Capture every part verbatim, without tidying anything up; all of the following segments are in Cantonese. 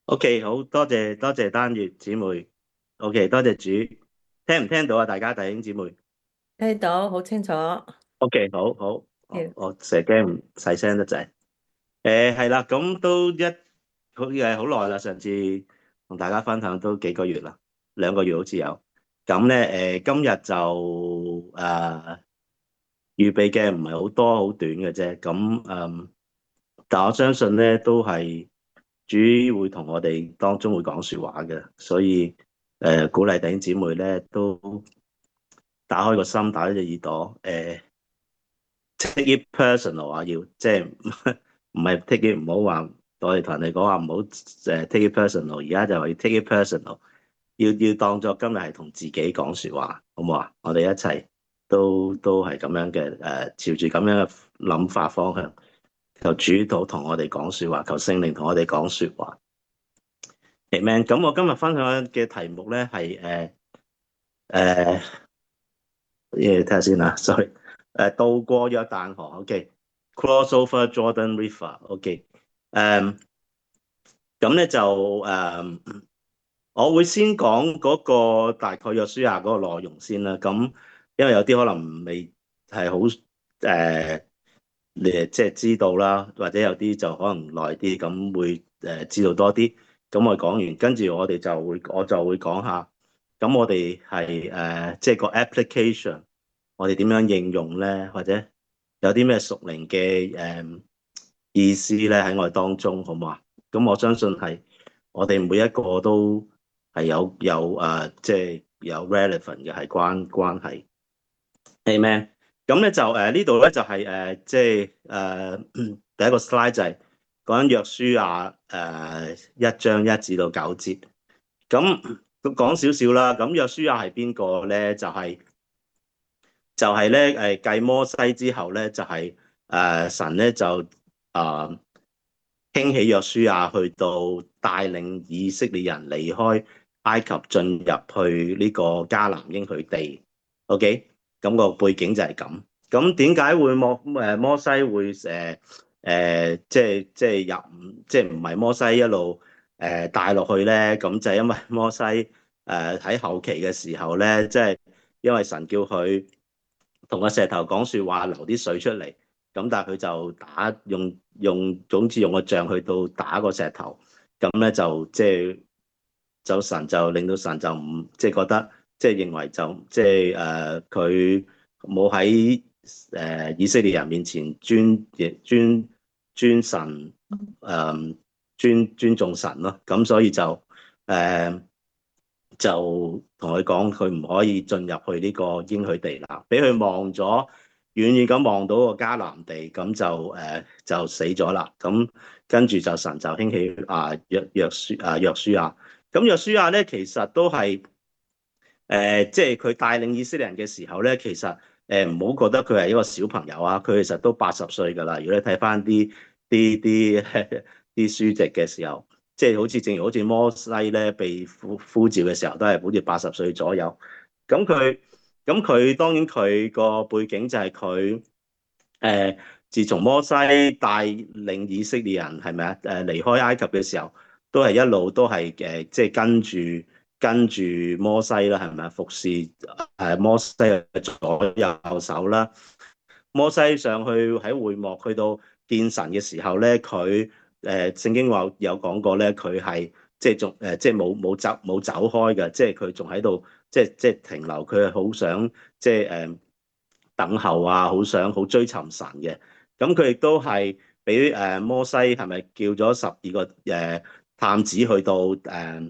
O.K. 好多謝多謝單月姊妹。O.K. 多謝主，聽唔聽到啊？大家弟兄姊妹。 聽到好清楚。 O.K. 好好，我係我成日驚唔細聲得滯。誒係啦，咁都一好誒好耐啦，上次同大家分享都幾個月啦，兩個月好似有。咁咧誒，今日就誒、呃、預備嘅唔係好多，好短嘅啫。咁誒、嗯，但我相信咧都係主會同我哋當中會講説話嘅，所以誒、呃、鼓勵弟兄姊妹咧都打開個心，打開隻耳朵，誒、呃、take it personal 啊，要即係唔係 take it 唔好話，我哋同人哋講話唔好誒 take it personal，而家就話要 take it personal，要要當作今日係同自己講説話，好唔好啊？我哋一齊都都係咁樣嘅誒、呃，朝住咁樣嘅諗法方向，求主導同我哋講説話，求聖靈同我哋講説話。Amen。咁我今日分享嘅題目咧係誒誒，誒睇下先啊，sorry，誒渡過約旦河，OK，cross over Jordan River，OK，誒咁咧就誒，我會先講嗰個大概約書亞嗰個內容先啦。咁因為有啲可能未係好誒，你即係知道啦，或者有啲就可能耐啲，咁會誒知道多啲。咁我講完，跟住我哋就會我就會講下，咁我哋係誒即係個 application，我哋點樣應用咧，或者有啲咩屬靈嘅誒意思咧喺我哋當中，好唔好啊？咁我相信係我哋每一個都係有有誒，即係有 relevant 嘅係關關係。Amen。咁咧就誒、呃、呢度咧就係、是、誒即係誒第一個 slide 就係講緊約書亞誒一章一至到九節。咁都講少少啦。咁約書亞係邊個咧？就係、是、就係咧誒繼摩西之後咧，就係、是、誒、呃、神咧就啊。呃興起約書亞去到帶領以色列人離開埃及，進入去呢個迦南應許地。OK，咁個背景就係咁。咁點解會摩誒摩西會誒誒、呃、即係即係入即係唔係摩西一路誒帶落去咧？咁就係因為摩西誒喺、呃、後期嘅時候咧，即係因為神叫佢同個石頭講説話，流啲水出嚟。咁但係佢就打用用總之用個杖去到打個石頭，咁咧就即係就神就令到神就唔即係覺得即係認為就即係誒佢冇喺誒以色列人面前尊尊尊神誒、呃、尊尊重神咯，咁所以就誒、呃、就同佢講佢唔可以進入去呢個應許地啦，俾佢望咗。遠遠咁望到個迦南地，咁就誒、呃、就死咗啦。咁跟住就神就興起啊約約書啊約書亞。咁約書亞咧，其實都係誒，即係佢帶領以色列人嘅時候咧，其實誒唔好覺得佢係一個小朋友啊。佢其實都八十歲㗎啦。如果你睇翻啲啲啲啲書籍嘅時候，即係好似正如好似摩西咧被呼呼召嘅時候，都係好似八十歲左右。咁佢咁佢當然佢個背景就係佢誒，自從摩西帶領以色列人係咪啊誒離開埃及嘅時候，都係一路都係誒即係跟住跟住摩西啦，係咪啊服侍誒摩西嘅左右手啦。摩西上去喺會幕去到見神嘅時候咧，佢誒聖經話有講過咧，佢係即係仲誒即係冇冇走冇走開嘅，即係佢仲喺度即係即係停留，佢係好想即係誒等候啊，好想好追尋神嘅。咁佢亦都係俾誒摩西係咪叫咗十二個誒探子去到誒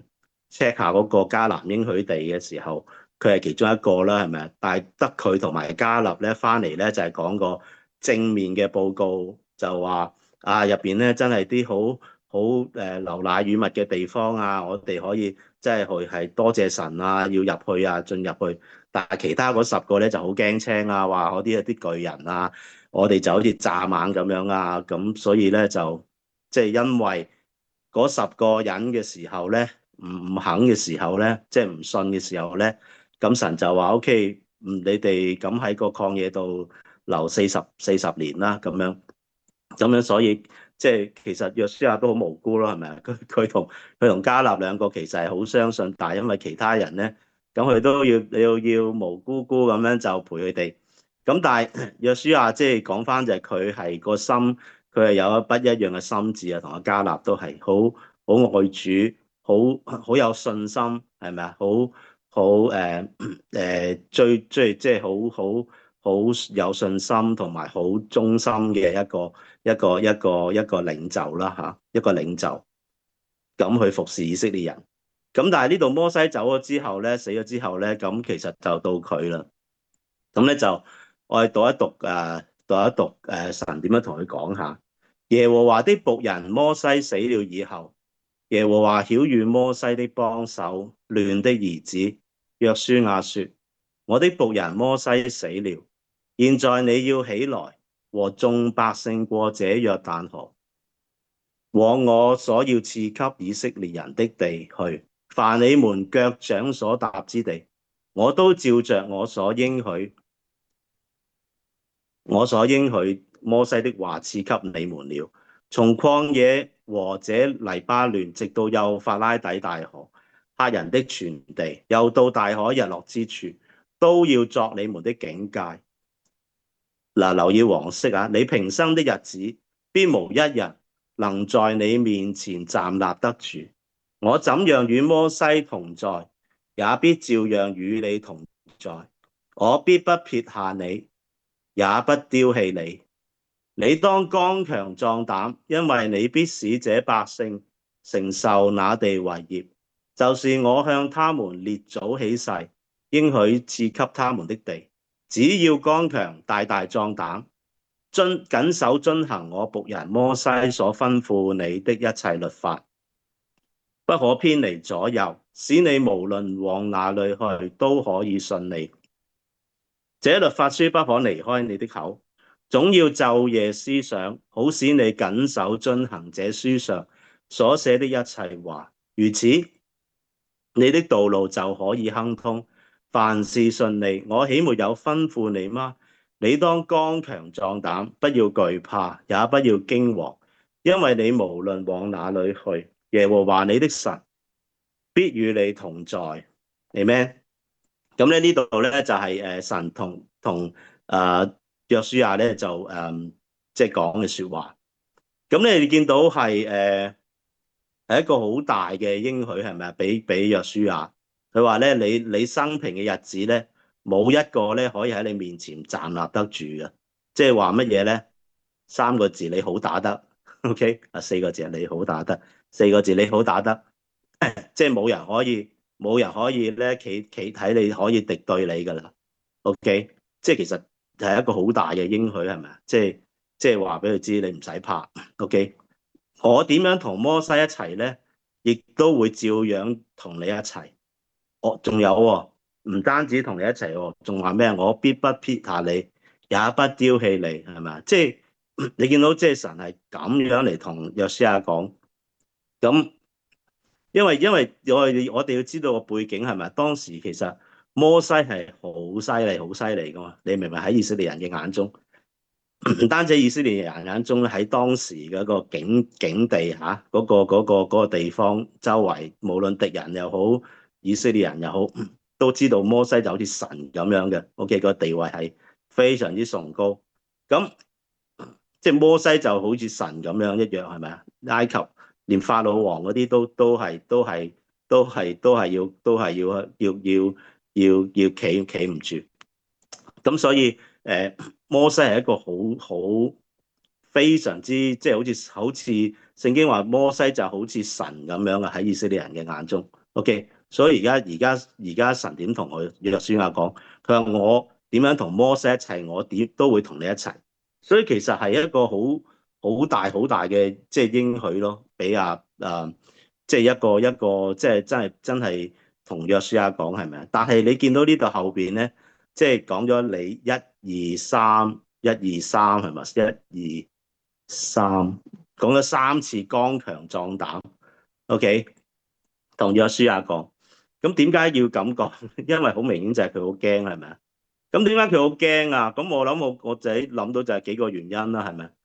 check 下嗰個迦南應許地嘅時候，佢係其中一個啦，係咪啊？但係得佢同埋迦勒咧翻嚟咧，就係講個正面嘅報告，就話啊入邊咧真係啲好好誒流奶與蜜嘅地方啊，我哋可以即係去係多謝神啊，要入去啊，進入去。但係其他嗰十個咧就好驚青啊，話嗰啲一啲巨人啊，我哋就好似蚱蜢咁樣啊，咁所以咧就即係因為嗰十個人嘅時候咧，唔唔肯嘅時候咧，即係唔信嘅時候咧，咁神就話 OK，嗯，你哋咁喺個曠野度留四十四十年啦，咁樣。 咁樣所以即係其實約書亞都好無辜咯，係咪啊？佢佢同佢同迦勒兩個其實係好相信，但係因為其他人咧，咁佢都要要要無辜辜咁樣就陪佢哋。咁但係約書亞即係講翻就係佢係個心，佢係有一不一樣嘅心智啊，同阿迦勒都係好好愛主，好好有信心，係咪啊？好好誒誒追追即係好好好有信心同埋好忠心嘅一個一個一個一個領袖啦嚇，一個領袖咁去服侍以色列人。咁但係呢度摩西走咗之後咧，死咗之後咧，咁其實就到佢啦。咁咧就我哋讀一讀誒，讀一讀誒神點樣同佢講下。耶和華的僕人摩西死了以後，耶和華曉諭摩西的幫手嫩的兒子約書亞說：我的僕人摩西死了，現在你要起來，和眾百姓過這約旦河，往我所要賜給以色列人的地去。凡你們腳掌所踏之地，我都照着我所應許。我所應許摩西的話賜給你們了。從曠野和這黎巴嫩，直到幼發拉底大河，赫人的全地，又到大海日落之處，都要作你們的境界。嗱，留意黃色啊！你平生的日子，必無一人能在你面前站立得住。我怎樣與摩西同在，也必照樣與你同在。我必不撇下你，也不丟棄你。你當剛強壯膽，因為你必使這百姓承受那地為業，就是我向他們列祖起誓，應許賜給他們的地。只要剛強大大壯膽，遵謹守遵行我僕人摩西所吩咐你的一切律法，不可偏離左右，使你無論往哪裏去都可以順利。這律法書不可離開你的口，總要晝夜思想，好使你謹守遵行這書上所寫的一切話。如此，你的道路就可以亨通，凡事順利。我豈沒有吩咐你嗎？你當剛強壯膽，不要懼怕，也不要驚惶，因為你無論往哪裏去，耶和華你的神必與你同在。Amen。咁咧呢度咧就係誒神同同誒約書亞咧就誒即係講嘅説話。咁你見到係誒係一個好大嘅應許，係咪啊？俾俾約書亞，佢話咧你你生平嘅日子咧，冇一個咧可以喺你面前站立得住嘅。即係話乜嘢咧？三個字你好打得 ，OK 啊？四個字你好打得，四個字你好打得，即係冇人可以。冇人可以咧企企睇你可以敵對你㗎啦，OK？即係其實係一個好大嘅應許，係咪啊？即係即係話俾佢知你唔使怕，OK？我點樣同摩西一齊咧，亦都會照樣同你一齊。我仲有喎，唔單止同你一齊喎，仲話咩？我必不撇下你，也不丟棄你，係咪啊？即係你見到即係神係咁樣嚟同約書亞講，咁。因為因為我哋我哋要知道個背景係咪？當時其實摩西係好犀利好犀利噶嘛，你明唔明？喺以色列人嘅眼中，唔單止以色列人眼中咧，喺當時嘅個境境地嚇，嗰個嗰個嗰個地方周圍，無論敵人又好，以色列人又好，都知道摩西就好似神咁樣嘅，OK，個地位係非常之崇高。咁即係摩西就好似神咁樣一樣，係咪啊？埃及連法老王嗰啲都都係都係都係都係要都係要要要要要企企唔住。咁所以誒、呃，摩西係一個好好非常之即係好似好似聖經話摩西就好似神咁樣嘅喺以色列人嘅眼中。OK，所以而家而家而家神點同我約書亞講？佢話我點樣同摩西一齊，我點都會同你一齊。所以其實係一個好好大好大嘅即係應許咯，俾阿誒即係一個一個即係真係真係同約書亞講係咪啊？但係你見到呢度後邊咧，即係講咗你一二三一二三係咪？一二三講咗三次剛強壯膽 ，OK，同約書亞講。咁點解要咁講？因為好明顯就係佢好驚係咪啊？咁點解佢好驚啊？咁我諗我我自己諗到就係幾個原因啦，係咪？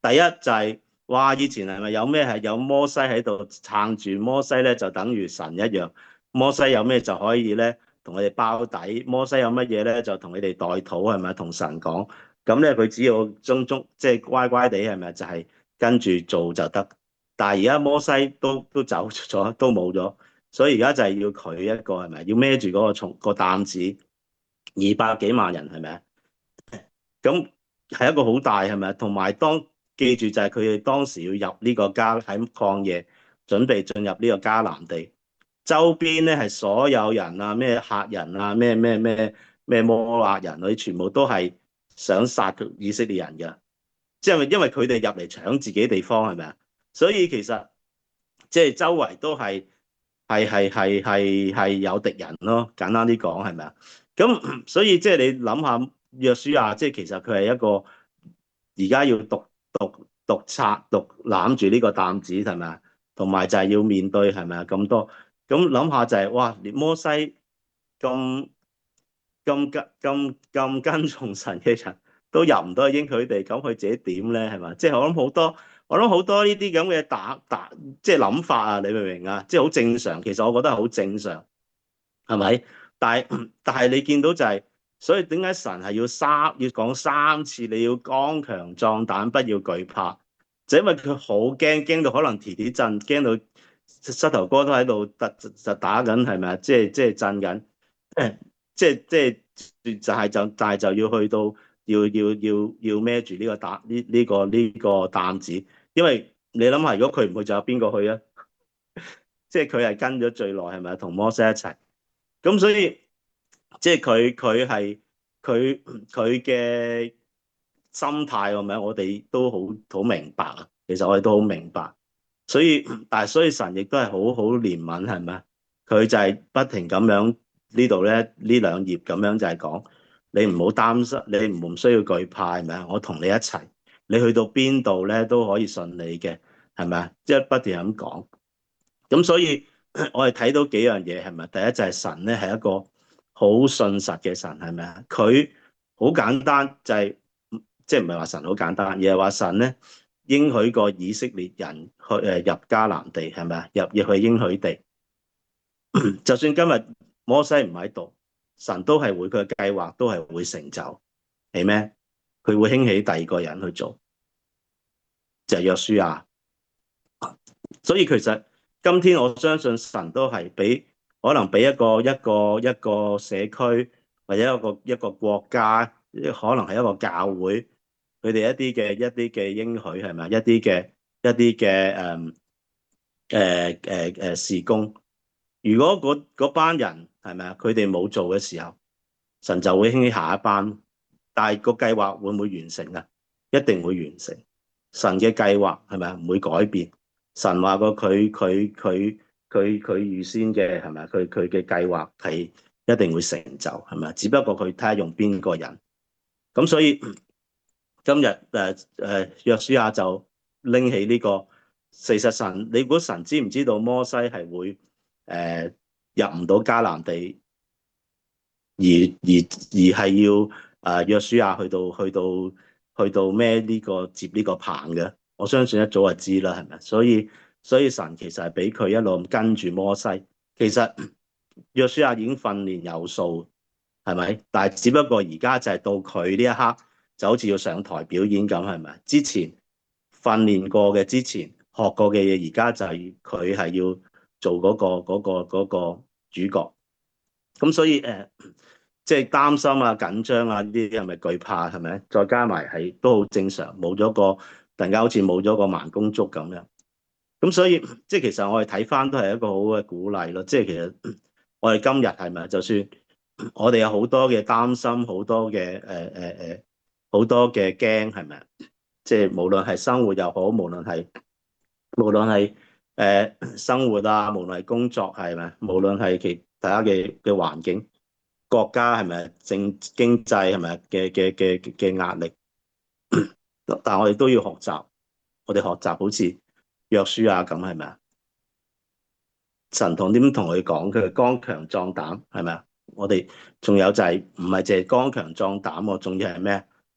第一就係、哇，以前係咪有咩係有摩西喺度撐住？摩西咧就等於神一樣，摩西有咩就可以咧同佢哋包底，摩西有乜嘢咧就同佢哋代禱，係咪同神講？咁咧佢只要中中即係乖乖地係咪就係、是、跟住做就得？但係而家摩西都都走咗，都冇咗，所以而家就係要佢一個係咪要孭住嗰個重、嗰個擔子，二百幾萬人係咪啊？咁係一個好大係咪？同埋當記住就係佢哋當時要入呢個加喺曠野，準備進入呢個迦南地，周邊咧係所有人啊，咩客人啊，咩咩咩咩摩押人，佢全部都係想殺以色列人嘅，即係因為佢哋入嚟搶自己地方係咪啊？所以其實即係周圍都係係係係係係有敵人咯，簡單啲講係咪啊？咁所以即係你諗下。約書亞即係其實佢係一個而家要獨獨獨拆獨攬住呢個擔子係咪啊？同埋就係要面對係咪啊？咁多咁諗下就係、是、哇，連摩西咁咁跟咁咁跟從神嘅人都入唔到應許地，咁佢自己點咧係嘛？即係我諗好多我諗好多呢啲咁嘅打打即係諗法啊，你明唔明啊？即係好正常，其實我覺得係好正常，係咪？但係但係你見到就係、是。所以點解神係要三要講三次？你要剛強壯膽，不要懼怕，就因為佢好驚，驚到可能啼啼震，驚到膝頭哥都喺度突就打緊，係咪啊？即係即係震緊，即係即係就係就但係就要去到要要要要孭住呢個擔呢呢個呢個擔子，因為你諗下，如果佢唔去，就有邊個去啊？即係佢係跟咗最耐，係咪啊？同摩西一齊，咁所以。即係佢佢係佢佢嘅心態係咪？我哋都好好明白啊。其實我哋都好明白，所以但係所以神亦都係好好憐憫係咪？佢就係不停咁樣呢度咧呢兩頁咁樣就係講你唔好擔心，你唔唔需要懼怕係咪啊？我同你一齊，你去到邊度咧都可以順利嘅係咪啊？即係不斷咁講。咁所以我哋睇到幾樣嘢係咪？第一就係神咧係一個好信實嘅神係咪啊？佢好簡單就係、是、即係唔係話神好簡單，而係話神咧應許過以色列人去誒入迦南地係咪啊？入入去應許地，就算今日摩西唔喺度，神都係會佢嘅計劃都係會成就，係咩？佢會興起第二個人去做，就係約書亞。所以其實今天我相信神都係俾。可能俾一個一個一個社區或者一個一個國家，可能係一個教會，佢哋一啲嘅一啲嘅應許係咪？一啲嘅一啲嘅誒誒誒誒事工。如果嗰嗰班人係咪啊？佢哋冇做嘅時候，神就會興起下一班。但係個計劃會唔會完成啊？一定會完成。神嘅計劃係咪啊？唔會改變。神話過佢佢佢。佢佢預先嘅係咪？佢佢嘅計劃係一定會成就係咪？只不過佢睇下用邊個人。咁所以今日誒誒約書亞就拎起呢個事實神，你估神知唔知道摩西係會誒、呃、入唔到迦南地，而而而係要誒約書亞去到去到去到孭呢個接呢個棒嘅？我相信一早就知啦，係咪？所以。所以神其實係俾佢一路跟住摩西，其實約書亞已經訓練有素，係咪？但係只不過而家就係到佢呢一刻，就好似要上台表演咁，係咪？之前訓練過嘅、之前學過嘅嘢，而家就係佢係要做嗰個嗰個嗰個主角。咁所以誒，即係擔心啊、緊張啊呢啲係咪懼怕係咪？再加埋係都好正常，冇咗個突然間好似冇咗個盲公竹咁樣。咁所以即係其實我哋睇翻都係一個好嘅鼓勵咯。即係其實我哋今日係咪就算我哋有好多嘅擔心，好多嘅誒誒誒好多嘅驚係咪？即係無論係生活又好，無論係無論係誒生活啊，無論係工作係咪？無論係其他嘅嘅環境、國家係咪政經濟係咪嘅嘅嘅嘅壓力，但係我哋都要學習，我哋學習好似約書亞咁係咪啊？神同點同佢講，佢係剛強壯膽係咪啊？我哋仲有就係唔係淨係剛強壯膽喎，仲要係咩？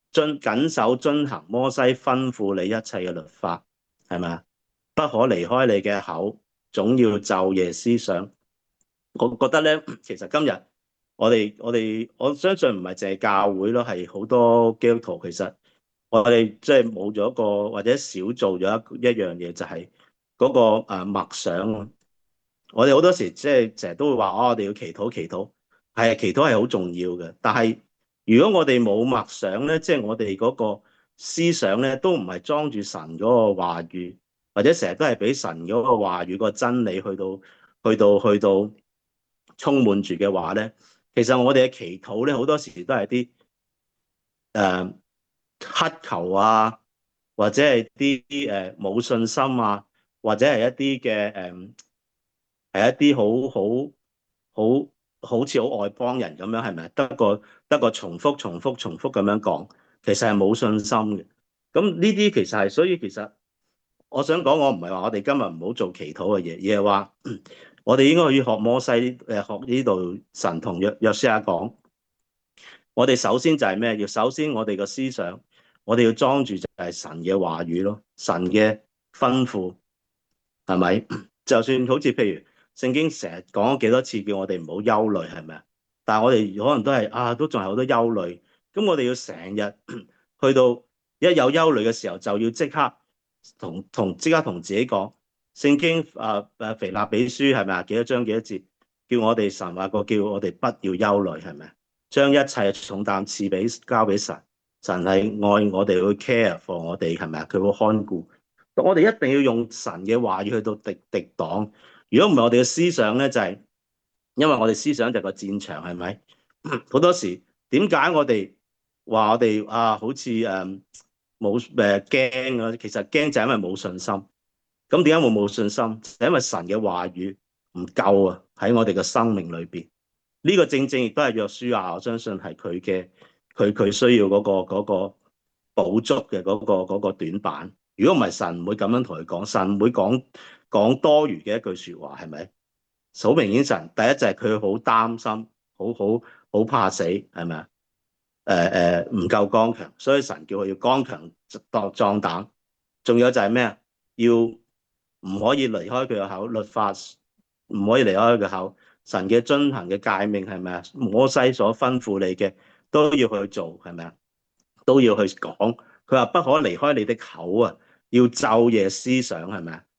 遵謹守遵行摩西吩咐你一切嘅律法，係咪啊？不可離開你嘅口，總要晝夜思想。我覺得咧，其實今日我哋我哋我相信唔係淨係教會咯，係好多基督徒其實我哋即係冇咗一個或者少做咗一一樣嘢，就係嗰個誒默想。我哋好多時即係成日都會話哦，我哋要祈禱祈禱，係祈禱係好重要嘅。但係如果我哋冇默想咧，即係我哋嗰個思想咧，都唔係裝住神嗰個話語，或者成日都係俾神嗰個話語個真理去到去到去到充滿住嘅話咧，其實我哋嘅祈禱咧好多時都係啲誒乞求啊，或者係啲誒冇信心啊，或者係一啲嘅誒係一啲好好好好似好外邦人咁樣，係咪？得個得個重複重複重複咁樣講，其實係冇信心嘅。咁呢啲其實係，所以其實我想講，我唔係話我哋今日唔好做祈禱嘅嘢，而係話我哋應該要學摩西誒，學呢度神同約約書亞講。我哋首先就係咩？要首先我哋個思想，我哋要裝住就係神嘅話語咯，神嘅吩咐係咪？就算好似譬如聖經成日講咗幾多次叫我哋唔好憂慮，係咪啊？但係我哋可能都係啊，都仲係好多憂慮。咁我哋要成日去到一有憂慮嘅時候，就要即刻同同即刻同自己講，聖經啊誒腓立比書係咪啊？幾多章幾多節叫我哋神話過叫我哋不要憂慮，係咪啊？將一切重擔賜俾交俾神，神係愛我哋，會 care for 我哋，係咪啊？佢會看顧。我哋一定要用神嘅話語去到敵敵擋。如果唔係，我哋嘅思想咧就係、是，因為我哋思想就係個戰場，係咪？好多時點解我哋話我哋啊，好似誒冇誒驚啊？其實驚就係因為冇信心。咁點解會冇信心？就係、因為神嘅話語唔夠啊，喺我哋嘅生命裏邊。呢個正正亦都係約書亞，我相信係佢嘅佢佢需要嗰個嗰個補足嘅嗰個嗰個短板。如果唔係，神唔會咁樣同佢講，神唔會講講多餘嘅一句説話，係咪？好明顯，神第一就係佢好擔心，好好好怕死，係咪啊？誒誒唔夠剛強，所以神叫佢要剛強壯壯膽。仲有就係咩啊？要唔可以離開佢個口，律法唔可以離開佢個口。神嘅遵行嘅誡命係咪啊？摩西所吩咐你嘅都要去做，係咪啊？都要去講。佢話不可離開你的口啊，要晝夜思想，係咪啊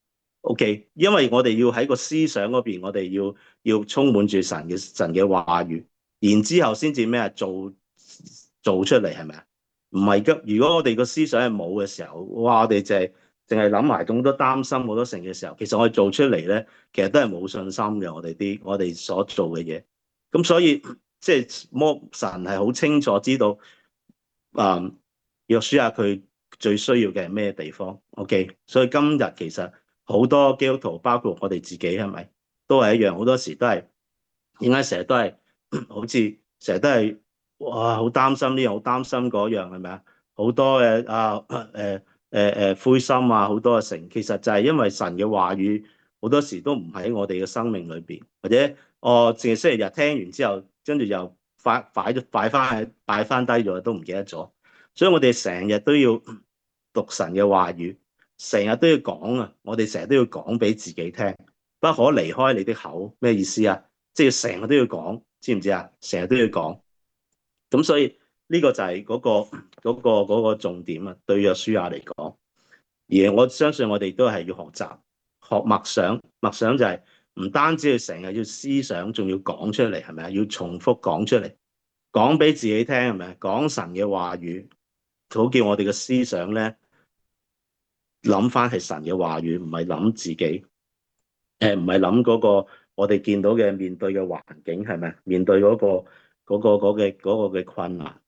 ？OK，因為我哋要喺個思想嗰邊，我哋要要充滿住神嘅神嘅話語，然之後先至咩啊？做做出嚟，係咪啊？唔係急，如果我哋個思想係冇嘅時候，哇！我哋就係淨係諗埋咁多擔心好多成嘅時候，其實我哋做出嚟咧，其實都係冇信心嘅。我哋啲我哋所做嘅嘢，咁所以即係摩神係好清楚知道，啊約書亞佢最需要嘅係咩地方？OK，所以今日其實好多基督徒，包括我哋自己，係咪都係一樣？好多時都係點解成日都係好似成日都係哇，好擔心呢樣，好擔心嗰樣，係咪啊？好多嘅啊誒誒誒灰心啊，好多嘅成，其實就係因為神嘅話語好多時都唔喺我哋嘅生命裏邊，或者我淨係星期日聽完之後，跟住又擺擺咗擺翻擺翻低咗，都唔記得咗。所以我哋成日都要讀神嘅話語，成日都要講啊！我哋成日都要講俾自己聽，不可離開你的口。咩意思啊？即係成日都要講，知唔知啊？成日都要講。咁所以呢個就係嗰個嗰個嗰個重點啊，對約書亞嚟講。而我相信我哋都係要學習學默想，默想就係唔單止要成日要思想，仲要講出嚟，係咪啊？要重複講出嚟，講俾自己聽，係咪？講神嘅話語。好叫我哋嘅思想咧，諗翻係神嘅話語，唔係諗自己，誒唔係諗嗰個我哋見到嘅面對嘅環境，係咪？面對嗰個嗰個嗰嘅嗰個嘅困難，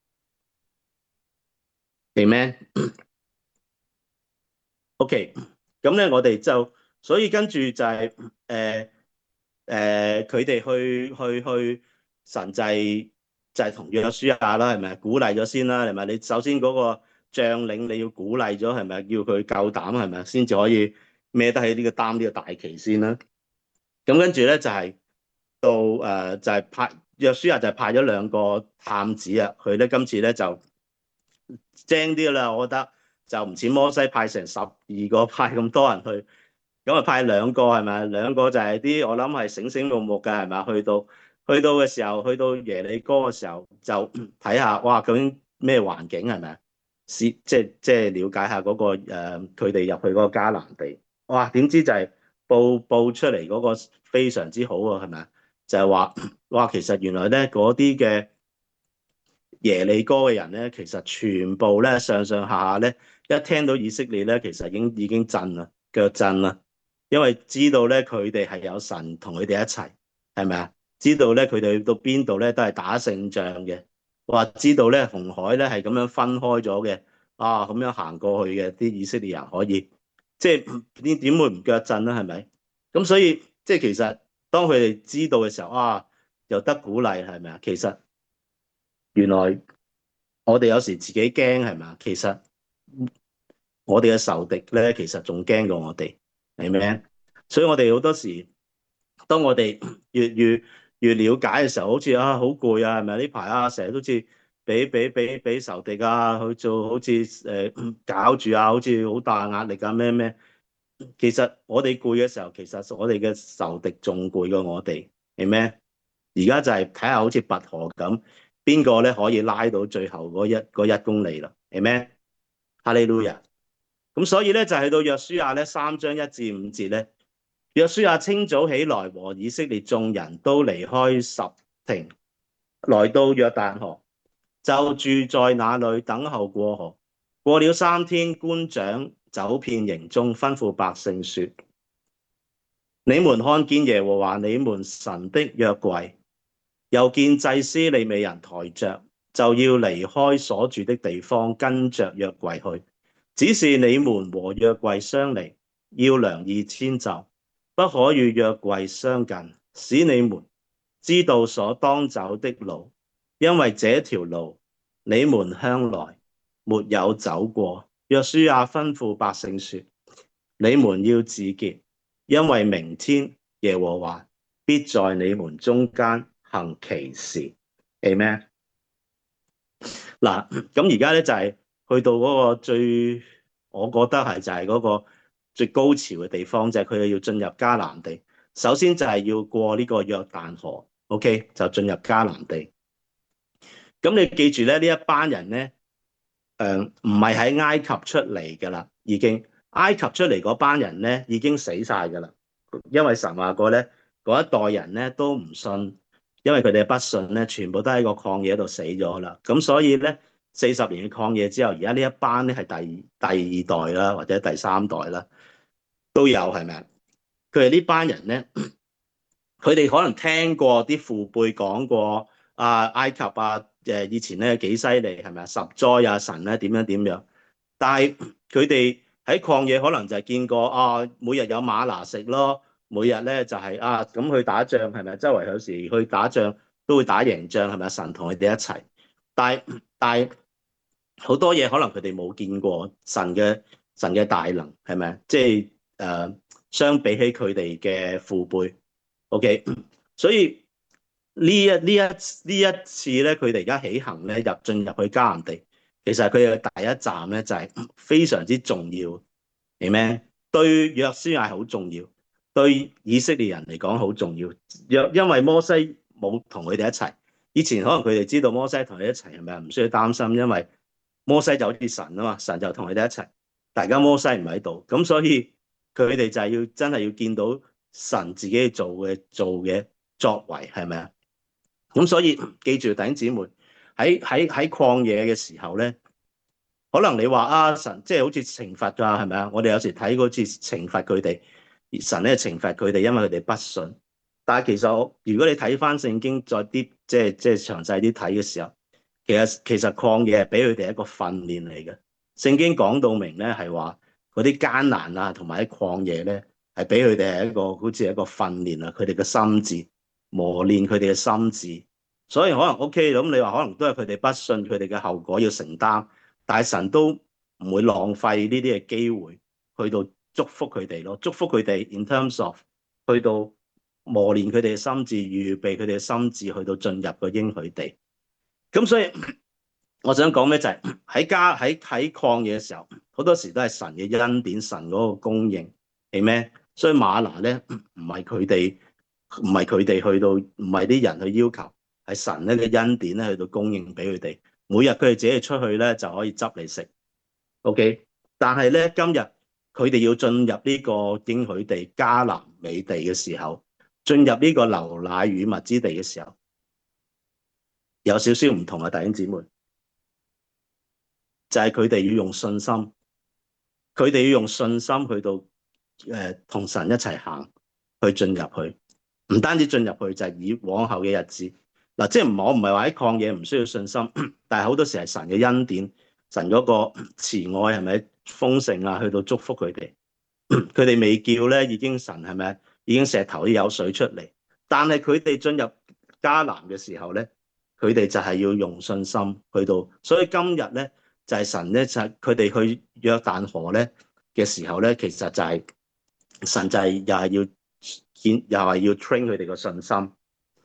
係咩？OK，咁咧我哋就所以跟住就係誒誒佢哋去去去神就係就係同約書亞啦，係咪？鼓勵咗先啦，係咪？你首先嗰個將領你要鼓勵咗，係咪？要佢夠膽，係咪？先至可以孭得起呢個擔呢個大旗先啦。咁跟住咧就係到誒就係派約書亞就係派咗兩個探子啊，佢咧今次咧就精啲啦，我覺得就唔似摩西派成十二個派咁多人去，咁啊派兩個係咪？兩個就係啲我諗係醒醒目目嘅係咪？去到去到嘅時候，去到耶利哥嘅時候就睇下，哇究竟咩環境係咪啊？試即係即係了解下嗰、個佢哋入去嗰個迦南地，哇點知就係報報出嚟嗰個非常之好喎，係咪啊？就係話哇其實原來咧嗰啲嘅耶利哥嘅人咧，其實全部咧上上下下咧，一聽到以色列咧，其實已經已經震啦，腳震啦，因為知道咧佢哋係有神同佢哋一齊，係咪啊？知道咧佢哋去到邊度咧都係打勝仗嘅，話知道咧紅海咧係咁樣分開咗嘅，啊咁樣行過去嘅啲以色列人可以，即係點點會唔腳震咧？係咪？咁所以即係其實當佢哋知道嘅時候，啊又得鼓勵係咪啊？其實。原來我哋有時自己驚係嘛？其實我哋嘅仇敵咧，其實仲驚過我哋，係咩？所以我哋好多時，當我哋越越越了解嘅時候，好似啊好攰啊，係咪？呢排啊成日都似俾俾俾俾仇敵啊去做，好似誒、呃、搞住啊，好似好大壓力啊咩咩。其實我哋攰嘅時候，其實我哋嘅仇敵仲攰過我哋，係咩？而家就係睇下好似拔河咁，邊個咧可以拉到最後嗰一嗰一公里啦？係咩？哈利路亞！咁所以咧就係到約書亞咧三章一至五節咧，約書亞清早起來，和以色列眾人都離開什亭，來到約旦河，就住在那裏等候過河。過了三天，官長走遍營中，吩咐百姓說：你們看見耶和華你們神的約櫃，又見祭司利未人抬着，就要離開所住的地方，跟着約櫃去。只是你們和約櫃相離，要量意遷就，不可與約櫃相近，使你們知道所當走的路，因為這條路你們向來沒有走過。約書亞吩咐百姓說：你們要自潔，因為明天耶和華必在你們中間行奇事。Amen。嗱，咁而家咧就係去到嗰個最，我覺得係就係嗰個最高潮嘅地方，就係佢哋要進入迦南地。首先就係要過呢個約旦河 ，OK，就進入迦南地。咁你記住咧，呢一班人咧，誒唔係喺埃及出嚟噶啦，已經埃及出嚟嗰班人咧已經死晒噶啦，因為神話過咧，嗰一代人咧都唔信。因為佢哋不信咧，全部都喺個曠野度死咗啦。咁所以咧，四十年嘅曠野之後，而家呢一班咧係第第二代啦，或者第三代啦，都有係咪啊？佢哋呢班人咧，佢哋可能聽過啲父輩講過啊，埃及啊，誒以前咧幾犀利係咪啊？十災啊，神咧點樣點樣，但係佢哋喺曠野可能就係見過啊，每日有嗎哪食咯。每日咧就係、是、啊咁去打仗係咪？周圍有時去打仗都會打贏仗係咪？神同佢哋一齊，但係但係好多嘢可能佢哋冇見過神嘅神嘅大能係咪？即係誒、呃、相比起佢哋嘅父輩 ，OK， 所以呢一呢一呢一次咧，佢哋而家起行咧入進入去迦南地，其實佢嘅第一站咧就係、是、非常之重要，係咩？對約書亞係好重要。對以色列人嚟講好重要，若因為摩西冇同佢哋一齊，以前可能佢哋知道摩西同佢哋一齊係咪啊？唔需要擔心，因為摩西就好似神啊嘛，神就同佢哋一齊，大家摩西唔喺度，咁所以佢哋就係要真係要見到神自己做嘅做嘅作為係咪啊？咁所以記住弟兄姊妹喺喺喺曠野嘅時候咧，可能你話啊神即係好似懲罰㗎係咪啊？我哋有時睇好似懲罰佢哋。神咧懲罰佢哋，因為佢哋不信。但係其實我如果你睇翻聖經再啲即係即係詳細啲睇嘅時候，其實其實曠野係俾佢哋一個訓練嚟嘅。聖經講到明咧係話嗰啲艱難啊，同埋喺曠野咧係俾佢哋係一個好似一個訓練啊，佢哋嘅心智磨練佢哋嘅心智。所以可能 OK 咁，你話可能都係佢哋不信，佢哋嘅後果要承擔。但係神都唔會浪費呢啲嘅機會去到。祝福佢哋咯，祝福佢哋 in terms of 去到磨練佢哋嘅心智，預備佢哋嘅心智去到進入個應許地。咁所以我想講咩就係喺家喺喺曠野嘅時候，好多時都係神嘅恩典，神嗰個供應係咩？所以嗎哪咧唔係佢哋唔係佢哋去到，唔係啲人去要求，係神咧嘅恩典咧去到供應俾佢哋。每日佢哋自己出去咧就可以執嚟食。OK，但係咧今日佢哋要進入呢個應許地迦南美地嘅時候，進入呢個流奶與蜜之地嘅時候，有少少唔同啊，弟兄姊妹。就係佢哋要用信心，佢哋要用信心去到誒同神一齊行，去進入去，唔單止進入去，就係以往後嘅日子嗱，即係唔我唔係話喺曠野唔需要信心，但係好多時係神嘅恩典，神嗰個慈愛係咪豐盛啊？去到祝福佢哋，佢哋未叫咧，已經神係咪已經石頭都有水出嚟？但係佢哋進入迦南嘅時候咧，佢哋就係要用信心去到，所以今日咧。就係神咧，就係佢哋去約旦河咧嘅時候咧，其實就係、是、神就係又係要見，又係要 train 佢哋個信心。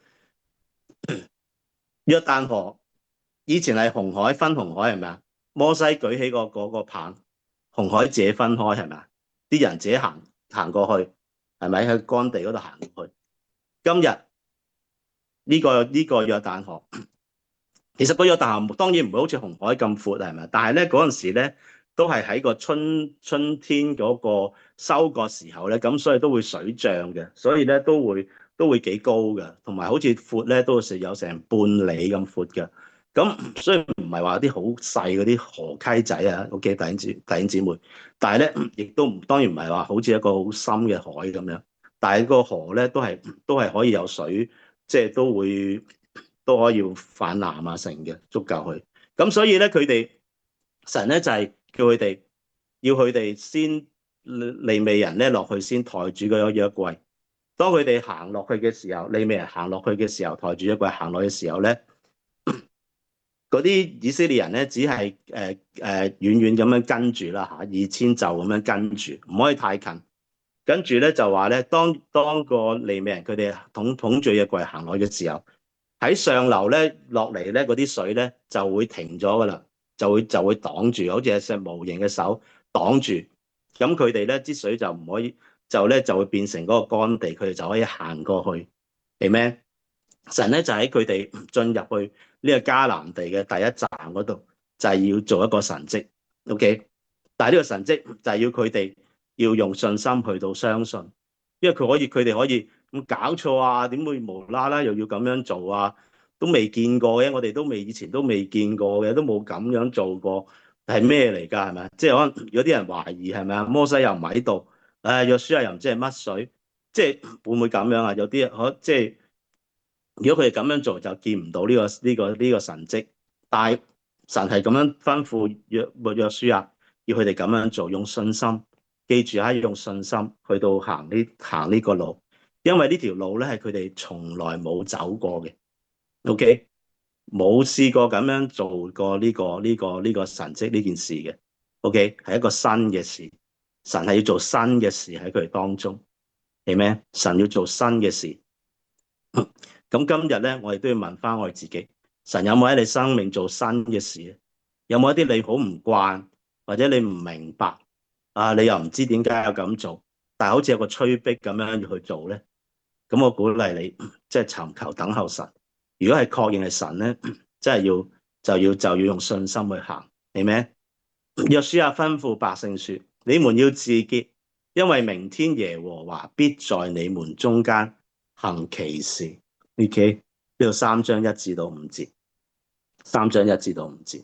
約旦河以前係紅海分紅海係咪啊？摩西舉起個嗰個棒，紅海自己分開係咪啊？啲人自己行行過去係咪喺乾地嗰度行過去？今日呢、這個呢、這個約旦河。其實個約旦河當然唔會好似紅海咁闊係咪？但係咧嗰陣時咧都係喺個春春天嗰個收割時候咧，咁所以都會水漲嘅，所以咧都會都會幾高嘅，同埋好似闊咧都係有成半里咁闊嘅。咁所以唔係話啲好細嗰啲河溪仔啊，OK，弟兄姊弟兄姊妹，但係咧亦都唔當然唔係話好似一個好深嘅海咁樣，但係個河咧都係都係可以有水，即係都會。都可以泛濫啊，成嘅足夠去。咁所以咧，佢哋神咧就係、是、叫佢哋，要佢哋先利未人咧落去先抬住嗰個約櫃。當佢哋行落去嘅時候，利未人行落去嘅時候，抬住約櫃行落去嘅時候咧，嗰啲以色列人咧只係誒誒遠遠咁樣跟住啦嚇，二千袖咁樣跟住，唔可以太近。跟住咧就話咧，當當個利未人佢哋捧捧住約櫃行落去嘅時候。喺上流咧落嚟咧，嗰啲水咧就會停咗噶啦，就會就會擋住，好似係隻無形嘅手擋住。咁佢哋咧啲水就唔可以，就咧就會變成嗰個乾地，佢哋就可以行過去。係咩？神咧就喺佢哋進入去呢個迦南地嘅第一站嗰度，就係要做一個神蹟。OK，但係呢個神蹟就係要佢哋要用信心去到相信，因為佢可以，佢哋可以。咁搞錯啊？點會無啦啦又要咁樣做啊？都未見過嘅，我哋都未以前都未見過嘅，都冇咁樣做過，係咩嚟㗎？係咪？即係可能有啲人懷疑係咪啊？摩西又唔喺度，誒約書亞又唔知係乜水，即係會唔會咁樣啊？有啲可即係如果佢哋咁樣做，就見唔到呢個呢個呢個神蹟。但係神係咁樣吩咐約約書亞，要佢哋咁樣做，用信心，記住啊，用信心去到行呢行呢個路。因為呢條路咧係佢哋從來冇走過嘅，OK，冇試過咁樣做過呢個呢個呢個神蹟呢件事嘅，OK，係一個新嘅事，神係要做新嘅事喺佢哋當中，係咩？神要做新嘅事。咁今日咧，我哋都要問翻我哋自己，神有冇喺你生命做新嘅事？有冇一啲你好唔慣，或者你唔明白啊？你又唔知點解要咁做，但係好似有個催逼咁樣要去做咧？咁我鼓勵你，即係尋求等候神。如果係確認係神咧，即係要就要就要用信心去行，係咩？約書亞吩咐百姓說：你們要自潔，因為明天耶和華必在你們中間行奇事。OK，呢度三章一至到五節，三章一至到五節。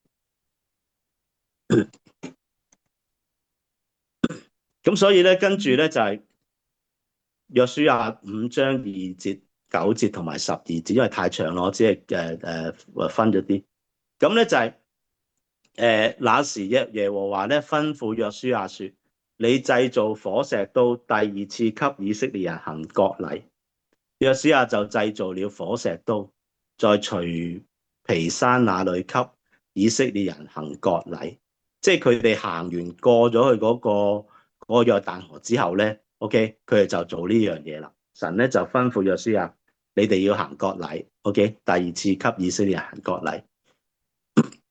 咁所以咧，跟住咧就係、是。約書亞五章二節、九節同埋十二節，因為太長咯，我只係誒誒分咗啲。咁咧就係、是、誒、呃、那時耶耶和華咧吩咐約書亞說：你製造火石刀，第二次給以色列人行割禮。約書亞就製造了火石刀，在除皮山那裏給以色列人行割禮。即係佢哋行完過咗去嗰、那個嗰、那個約旦河之後咧。OK，佢哋就做呢樣嘢啦。神咧就吩咐約書亞，你哋要行割禮。OK，第二次給以色列人行割禮。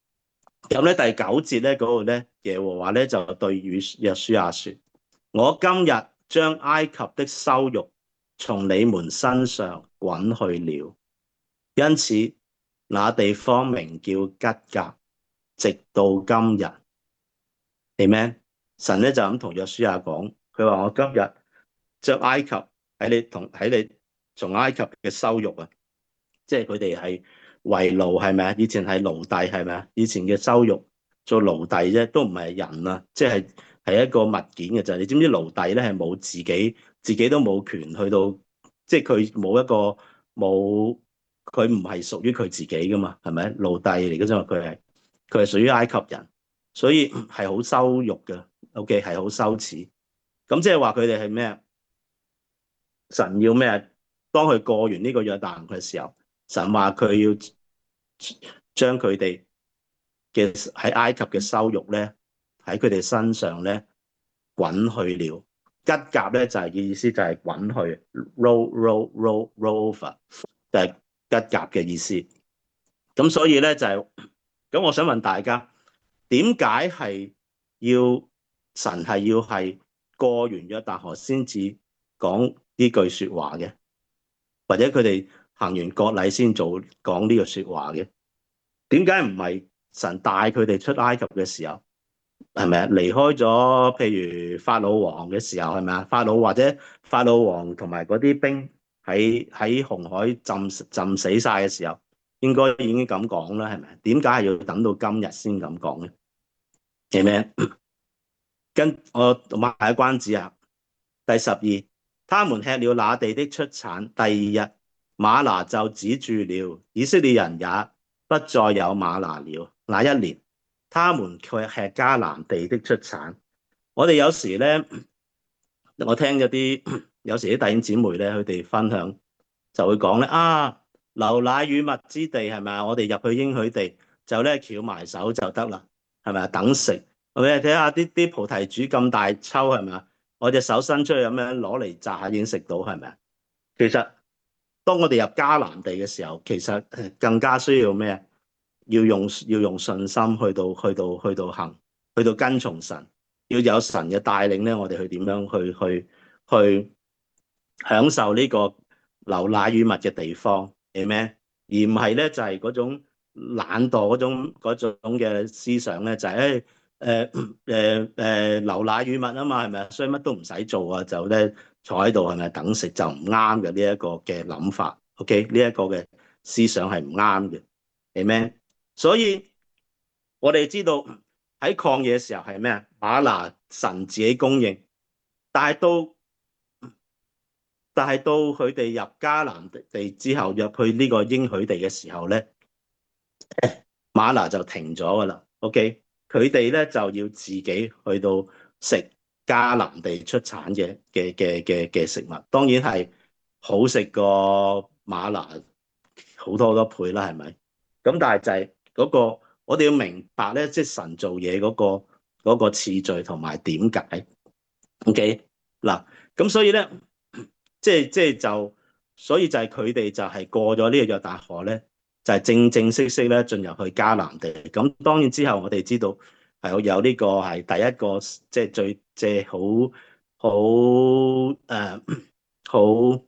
咁咧第九節咧嗰度咧，耶和華咧就對約書亞說：我今日將埃及的羞辱從你們身上滾去了。因此，那地方名叫吉甲，直到今日。Amen。神咧就咁同約書亞講，佢話我今日將埃及喺你同喺你從埃及嘅羞辱啊，即係佢哋係為奴係咪啊？以前係奴隸係咪啊？以前嘅羞辱做奴隸啫，都唔係人啊，即係係一個物件嘅啫。你知唔知奴隸咧係冇自己，自己都冇權去到，即係佢冇一個冇，佢唔係屬於佢自己噶嘛，係咪？奴隸嚟嘅啫嘛，佢係佢係屬於埃及人，所以係好羞辱嘅。OK，係好羞恥。咁即係話佢哋係咩啊？神要咩啊？當佢過完呢個約旦嘅時候，神話佢要將佢哋嘅喺埃及嘅羞辱咧，喺佢哋身上咧滾去了。吉甲咧就係、是、意思就係滾去 roll roll roll roll over，就係吉甲嘅意思。咁所以咧就係、是、咁，我想問大家，點解係要神係要係過完約旦河先至講呢句說話嘅，或者佢哋行完割禮先做講呢個說話嘅？點解唔係神帶佢哋出埃及嘅時候，係咪啊？離開咗譬如法老王嘅時候，係咪啊？法老或者法老王同埋嗰啲兵喺喺紅海浸浸死晒嘅時候，應該已經咁講啦，係咪？點解係要等到今日先咁講咧？係咩？跟我賣下關子啊！第十二，他們吃了那地的出產，第二日嗎哪就止住了，以色列人也不再有嗎哪了。那一年，他們卻吃迦南地的出產。我哋有時咧，我聽咗啲有時啲弟兄姊妹咧，佢哋分享就會講咧啊，流奶與蜜之地係咪啊？我哋入去應許地就咧翹埋手就得啦，係咪啊？等食。我哋睇下啲啲菩提樹咁大抽係咪啊？我隻手伸出去咁樣攞嚟摘下已經食到係咪啊？其實當我哋入迦南地嘅時候，其實更加需要咩？要用要用信心去到去到去到行，去到跟從神，要有神嘅帶領咧，我哋去點樣去去去享受呢個流奶與蜜嘅地方，係咩？而唔係咧就係、是、嗰種懶惰嗰種嗰種嘅思想咧，就係誒誒誒誒流奶與蜜啊嘛，係咪啊？所以乜都唔使做啊，就咧坐喺度係咪等食就唔啱嘅呢一個嘅諗法。OK，呢一個嘅思想係唔啱嘅，係咩？所以我哋知道喺曠野嘅時候係咩啊？嗎哪神自己供應，但係到但係到佢哋入迦南地之後，入去呢個應許地嘅時候咧，嗎哪就停咗噶啦。OK，佢哋咧就要自己去到食迦南地出產嘅嘅嘅嘅嘅食物，當然係好食過嗎哪好多好多倍啦，係咪？咁但係就係嗰個，我哋要明白咧，即係神做嘢嗰個嗰個次序同埋點解。OK，嗱，咁所以咧。即係即係就，所以就係佢哋就係過咗呢個約旦河咧，就係、是、正正式式咧進入去迦南地。咁當然之後我哋知道係有呢個係第一個即係最即係好好誒好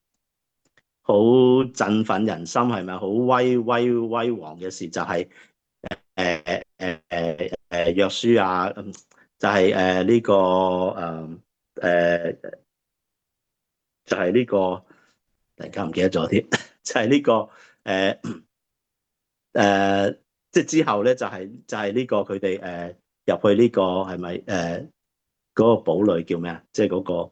好振奮人心係咪？好威威威煌嘅事就係誒誒誒誒約書亞，就係誒呢個誒誒。呃呃就係呢、這個，突然間唔記得咗添，就係、是、呢、這個誒誒、呃呃，即係之後咧就係、是、就係、是、呢個佢哋誒入去呢、這個係咪誒嗰個堡壘叫咩啊？即係嗰個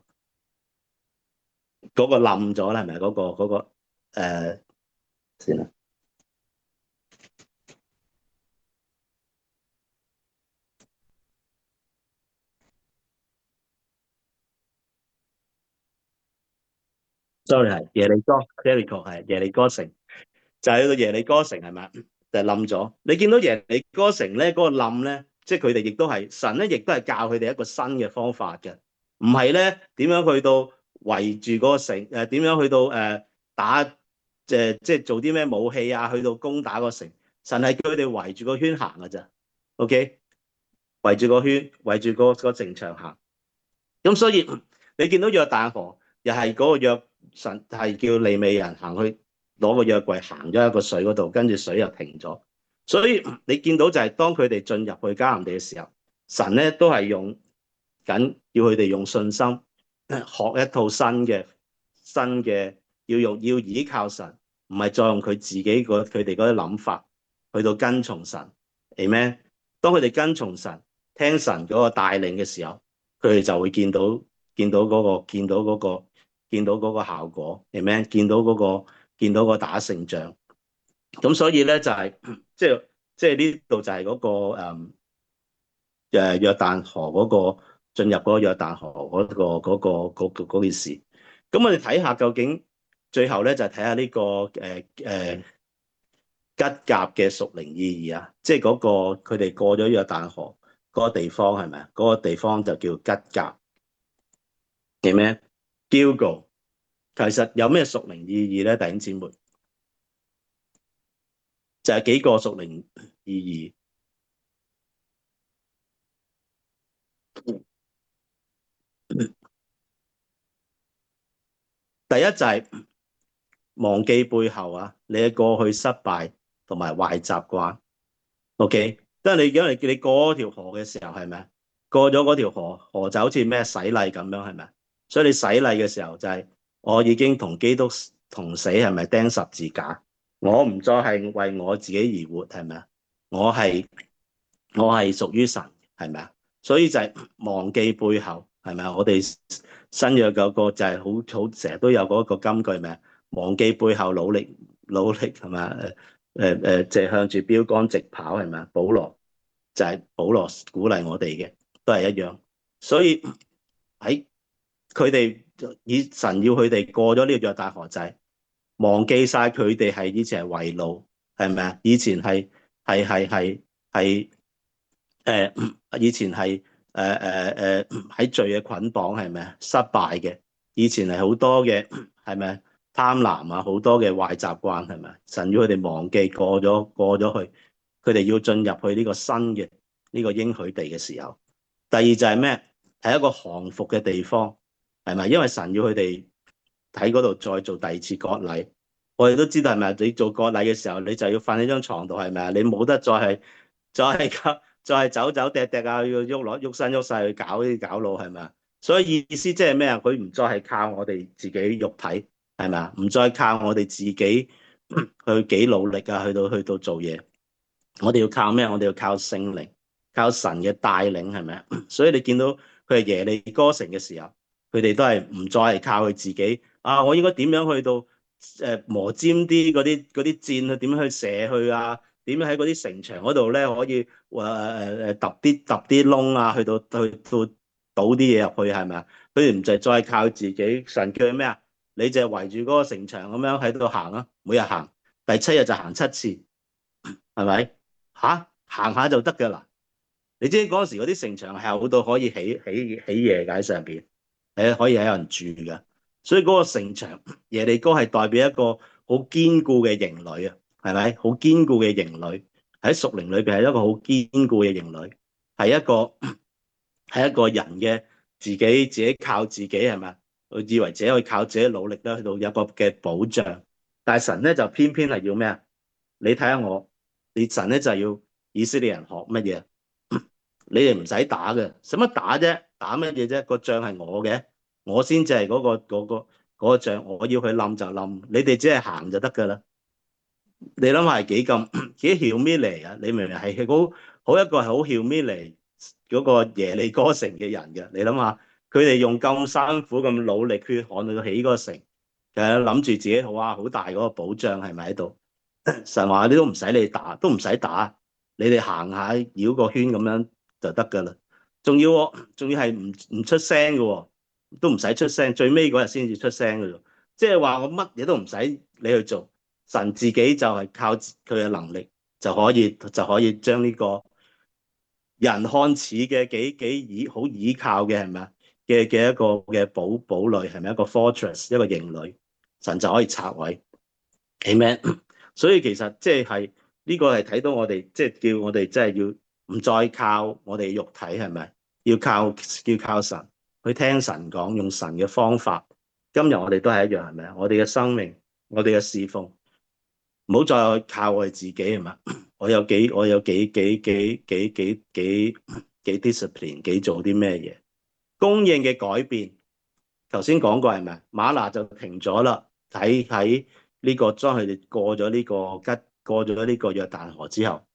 嗰、那個冧咗啦，係咪嗰個嗰、那個誒、呃、先啦。sorry 係耶利哥 Jericho 係耶利哥城，就係、是、去到耶利哥城係咪？就冧、是、咗。你見到耶利哥城咧嗰、那個冧咧，即係佢哋亦都係神咧，亦都係教佢哋一個新嘅方法嘅，唔係咧點樣去到圍住嗰個城誒？點、呃、樣去到誒、呃、打誒、呃、即係做啲咩武器啊？去到攻打個城，神係叫佢哋圍住個圈行㗎咋。 OK，圍住個圈，圍住個個城牆行。咁所以你見到約旦河又係嗰個約神係叫利未人行去攞個約櫃行咗一個水嗰度，跟住水又停咗。所以你見到就係當佢哋進入去迦南地嘅時候，神咧都係用緊要佢哋用信心學一套新嘅新嘅，要用要依靠神，唔係再用佢自己個佢哋嗰啲諗法去到跟從神。Amen。當佢哋跟從神、聽神嗰個帶領嘅時候，佢哋就會見到見到嗰個見到嗰個見到嗰個效果。Amen。見到嗰個見到個打勝仗。咁所以咧就係即係即係呢度就係嗰個誒誒約旦河嗰個進入嗰個約旦河嗰個嗰個嗰個嗰件事。咁我哋睇下究竟最後咧就係睇下呢個誒誒吉甲嘅屬靈意義啊，即係嗰個佢哋過咗約旦河嗰個地方係咪啊？嗰個地方就叫吉甲，係咩？Gilgal 其實有咩屬靈意義咧？弟兄姊妹，就係幾個屬靈意義。第一就係忘記背後啊，你嘅過去失敗同埋壞習慣。OK，即係你因為你過嗰條河嘅時候係咪啊？過咗嗰條河，河就好似咩洗禮咁樣係咪啊？所以你洗禮嘅時候就係我已經同基督同死係咪釘十字架？我唔再係為我自己而活係咪啊？我係我係屬於神係咪啊？所以就係忘記背後係咪啊？我哋新約嗰個就係好好成日都有嗰個金句咩？忘記背後努力努力係咪啊？誒誒，即係向住標杆直跑係咪啊？保羅就係保羅鼓勵我哋嘅，都係一樣。所以喺佢哋以神要佢哋過咗呢個約旦河，就係忘記晒佢哋係以前係為奴，係咪啊？以前係係係係係誒，以前係誒誒誒喺罪嘅捆綁係咪啊？失敗嘅，以前係好多嘅係咪貪婪啊？好多嘅壞習慣係咪？神要佢哋忘記過咗過咗去，佢哋要進入去呢個新嘅呢個應許地嘅時候。第二就係咩？係一個降服嘅地方，係咪？因為神要佢哋喺嗰度再做第二次割禮。我哋都知道係咪？你做割禮嘅時候，你就要瞓喺張床度係咪啊？你冇得再係再係再係走走趯趯啊，要喐落喐身喐勢去搞啲搞路係咪啊？所以意思即係咩啊？佢唔再係靠我哋自己肉體係咪啊？唔再靠我哋自己去幾努力啊，去到去到做嘢。我哋要靠咩？我哋要靠聖靈，靠神嘅帶領係咪啊？所以你見到佢係耶利哥城嘅時候，佢哋都係唔再係靠佢自己啊！我應該點樣去到誒磨尖啲嗰啲嗰啲箭去點樣去射去啊？點樣喺嗰啲城牆嗰度咧可以誒誒誒揼啲揼啲窿啊？去到去到倒啲嘢入去係咪啊？佢哋唔就係再靠自己，神叫佢咩啊？你就係圍住嗰個城牆咁樣喺度行啊，每日行，第七日就行七次，係咪？吓行下就得㗎啦！你知嗰陣時嗰啲城牆係好到可以起起起嘢喺上邊，誒可以有人住㗎。所以嗰個城牆耶利哥係代表一個好堅固嘅營壘啊，係咪？好堅固嘅營壘喺屬靈裏邊係一個好堅固嘅營壘，係一個係一個人嘅自己自己靠自己係咪？佢以為自己可以靠自己努力咧，去到有個嘅保障。但係神咧就偏偏係要咩啊？你睇下我，你神咧就係要以色列人學乜嘢？你哋唔使打嘅，使乜打啫？打乜嘢啫？個仗係我嘅，我先至係嗰個嗰個嗰個仗，我要佢冧就冧，你哋只係行就得㗎啦。你諗下係幾咁幾 humiliate 啊？你明唔明係好好一個係好 humiliate嗰個耶利哥城嘅人嘅？你諗下，佢哋用咁辛苦咁努力血汗去起嗰個城，其實諗住自己好啊好大嗰個保障係咪喺度？神話你都唔使你打，都唔使打，你哋行下繞個圈咁樣就得㗎啦。仲要仲要係唔唔出聲嘅喎，都唔使出聲，最尾嗰日先至出聲嘅啫。即係話我乜嘢都唔使你去做，神自己就係靠佢嘅能力就可以就可以將呢個人看似嘅幾幾倚好倚靠嘅係咪啊嘅嘅一個嘅堡堡壘係咪一個 fortress 一個營壘，神就可以拆毀。Amen。所以其實即係呢個係睇到我哋即係叫我哋即係要唔再靠我哋肉體，係咪？要靠要靠神，去聽神講，用神嘅方法。今日我哋都係一樣，係咪？我哋嘅生命，我哋嘅侍奉，唔好再靠我哋自己，係咪？我有幾我有幾幾幾幾幾幾幾 discipline， 幾做啲咩嘢？供應嘅改變，頭先講過係咪？嗎哪就停咗啦，喺喺呢個當佢哋過咗呢個吉過咗呢個約旦河之後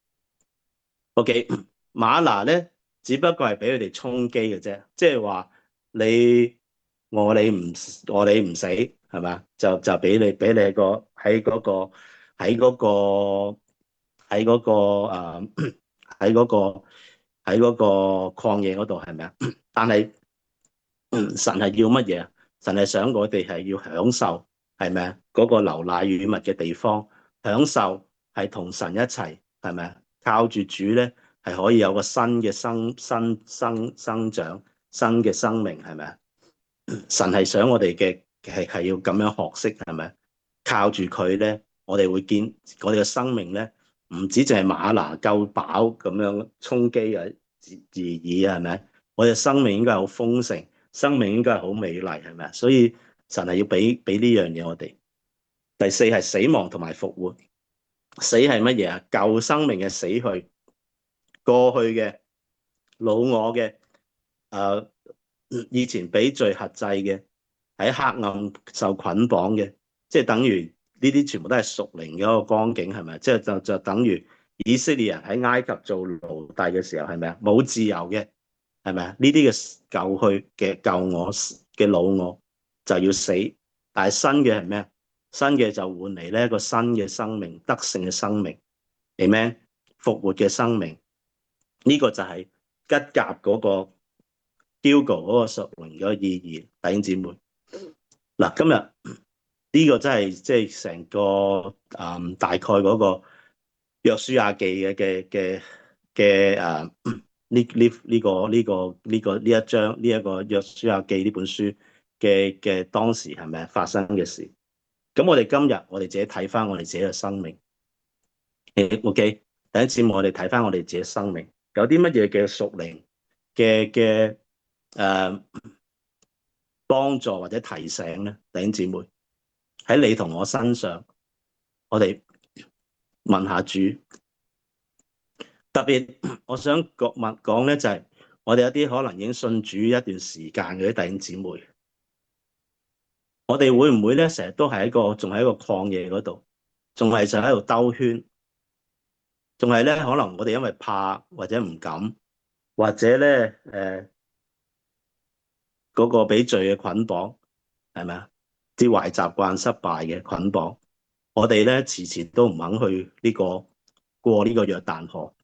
，OK，嗎哪咧只不過係俾佢哋充飢嘅啫，即係話你餓你唔餓你唔死係咪？就就俾你俾你個喺嗰個喺嗰個喺嗰個誒喺嗰個喺嗰個曠野嗰度係咪啊？但係神係要乜嘢啊？神係想我哋係要享受係咪啊？嗰個流奶與蜜嘅地方，享受係同神一齊係咪啊？靠住主咧係可以有個新嘅生生生生長新嘅生命係咪啊？神係想我哋嘅係係要咁樣學識係咪？靠住佢咧，我哋會見我哋嘅生命咧，唔止淨係嗎哪夠飽咁樣充飢啊而已係咪？我哋生命應該係好豐盛，生命應該係好美麗係咪？所以神係要俾俾呢樣嘢我哋。第四係死亡同埋復活。死係乜嘢啊？舊生命嘅死去，過去嘅老我嘅誒。呃以前俾罪轄制嘅，喺黑暗受捆綁嘅，即係等於呢啲全部都係屬靈嘅一個光景，係咪？即係就就等於以色列人喺埃及做奴隸嘅時候，係咪啊？冇自由嘅，係咪啊？呢啲嘅舊去嘅舊我嘅老我就要死，但係新嘅係咩啊？新嘅就換嚟呢一個新嘅生命，得勝嘅生命，Amen，復活嘅生命，呢、這個就係吉甲嗰、那個。Hugo 嗰個屬靈嘅意義，弟兄姊妹，嗱今日呢個真係即係成個誒、嗯、大概嗰個約書亞記嘅嘅嘅嘅誒呢呢呢個呢、這個呢、這個呢一章呢一、這個約書亞記呢本書嘅嘅當時係咪發生嘅事？咁我哋今日我哋自己睇翻我哋自己嘅生命，OK，弟兄姊妹，我哋睇翻我哋自己嘅生命有啲乜嘢嘅屬靈嘅嘅。誒、呃，幫助或者提醒咧，弟兄姊妹喺你同我身上，我哋問下主。特別我想講問講咧，就係、是、我哋有啲可能已經信主一段時間嘅啲弟兄姊妹，我哋會唔會咧成日都係一個仲喺一個曠野嗰度，仲係就喺度兜圈，仲係咧可能我哋因為怕或者唔敢，或者咧誒。呃嗰個俾罪嘅捆綁係咪啊？啲壞習慣失敗嘅捆綁，我哋咧遲遲都唔肯去呢、這個過呢個約旦河。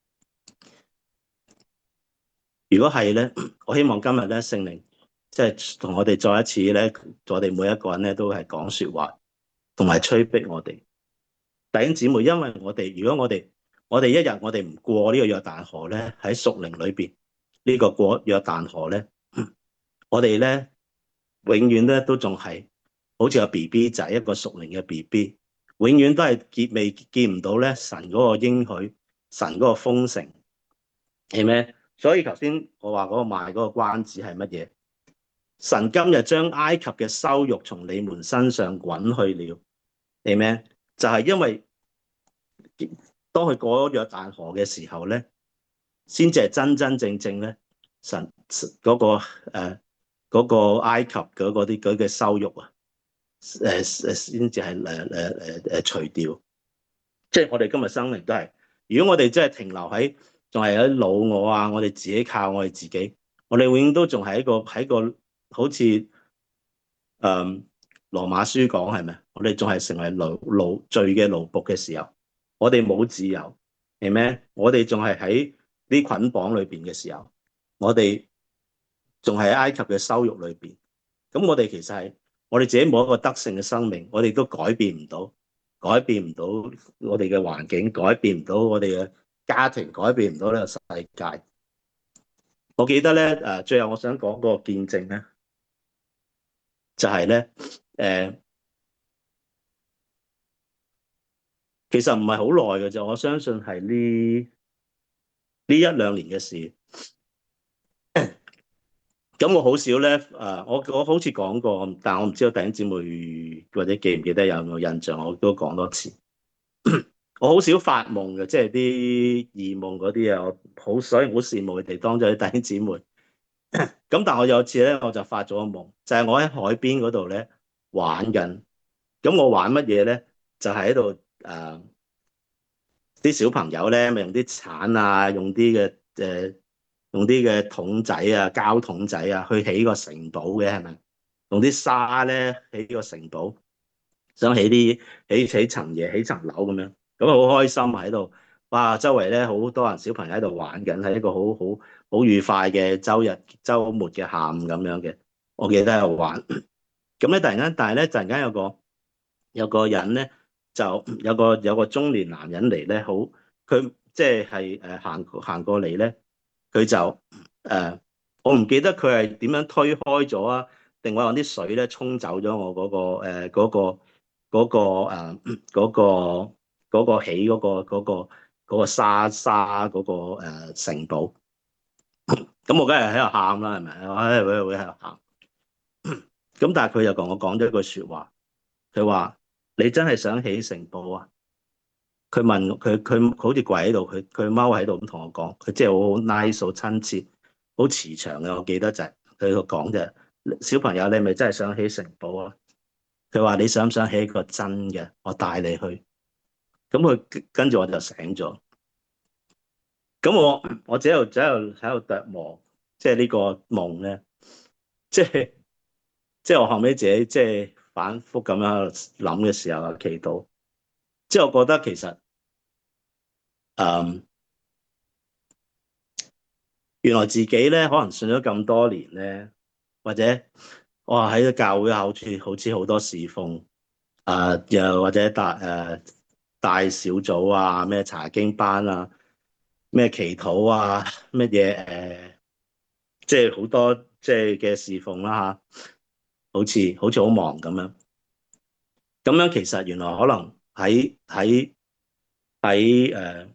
如果係咧，我希望今日咧聖靈即係同我哋再一次咧，我哋每一個人咧都係講說話，同埋催逼我哋弟兄姊妹。因為我哋如果我哋我哋一日我哋唔過呢個約旦河咧，喺屬靈裏邊呢、這個過約旦河咧，我哋咧。永遠咧都仲係好似個 B B 仔，一個屬靈嘅 B B， 永遠都係見未見唔到咧神嗰個應許，神嗰個豐盛，係咩？所以頭先我話嗰個賣嗰個關子係乜嘢？神今日將埃及嘅羞辱從你們身上滾去了，係咩？就係、是、因為當佢過咗約旦河嘅時候咧，先至係真真正正咧神嗰、那個誒。呃嗰個埃及嘅嗰啲嗰嘅羞辱啊，誒誒先至係誒誒誒誒除掉。即係我哋今日生命都係，如果我哋真係停留喺仲係喺老我啊，我哋自己靠我哋自己，我哋永遠都仲係一個喺個好似誒、嗯、羅馬書講係咪？我哋仲係成為奴奴罪嘅奴僕嘅時候，我哋冇自由，係咩？我哋仲係喺啲捆綁裏邊嘅時候，我哋。仲係埃及嘅羞辱裏邊，咁我哋其實係我哋自己冇一個得勝嘅生命，我哋都改變唔到，改變唔到我哋嘅環境，改變唔到我哋嘅家庭，改變唔到呢個世界。我記得咧，誒，最後我想講個見證咧，就係、是、咧，誒、呃，其實唔係好耐嘅啫，我相信係呢呢一兩年嘅事。咁我好少咧，誒，我我好似講過，但我唔知道弟兄姊妹或者記唔記得有冇印象，我都講多次。我好少發夢嘅，即係啲異夢嗰啲啊，我好所以好羨慕佢哋當咗啲弟兄姊妹。咁但係我有次咧，我就發咗個夢，就係、是、我喺海邊嗰度咧玩緊。咁我玩乜嘢咧？就係喺度誒，啲、呃、小朋友咧咪用啲鏟啊，用啲嘅誒，用啲嘅桶仔啊，膠桶仔啊，去起個城堡嘅係咪？用啲沙咧起個城堡，想起啲起起層嘢，起層樓咁樣，咁啊好開心啊喺度。哇！周圍咧好多人小朋友喺度玩緊，係一個好好好愉快嘅周日週末嘅下午咁樣嘅。我記得喺度玩。咁咧突然間，但係咧突然間有個有個人咧，就有個有個中年男人嚟咧，好佢即係係誒行行過嚟咧，佢就誒、呃、我唔記得佢係點樣推開咗啊，定話用啲水咧沖走咗我嗰、嗰個誒嗰、呃嗰個嗰、嗰個誒、呃嗰個嗰個起嗰、嗰個嗰、嗰個嗰個沙沙嗰、嗰個、呃、城堡。咁我梗係喺度喊啦，係咪？我喺度喺度喊。咁但係佢又同我講咗一句説話，佢話：你真係想起城堡啊？佢問我佢佢好似跪喺度，佢佢踎喺度咁同我講，佢即係好 nice 好親切好慈祥嘅。我記得就係佢個講啫，小朋友你係咪真係想起城堡啊？佢話你想唔想起一個真嘅？我帶你去。咁佢跟住我就醒咗。咁我我只喺度喺度喺度琢磨，即係呢個夢咧，即係即係我後尾自己即係反覆咁樣諗嘅時候啊，祈禱，即係我覺得其實誒。嗯原來自己咧可能信咗咁多年咧，或者我話喺個教會好似好似好多侍奉，啊、呃、又或者大誒、呃、大小組啊，咩查經班啊，咩祈禱啊，乜嘢誒，即係好多即係嘅侍奉啦嚇，好似好似好忙咁樣。咁樣其實原來可能喺喺喺誒，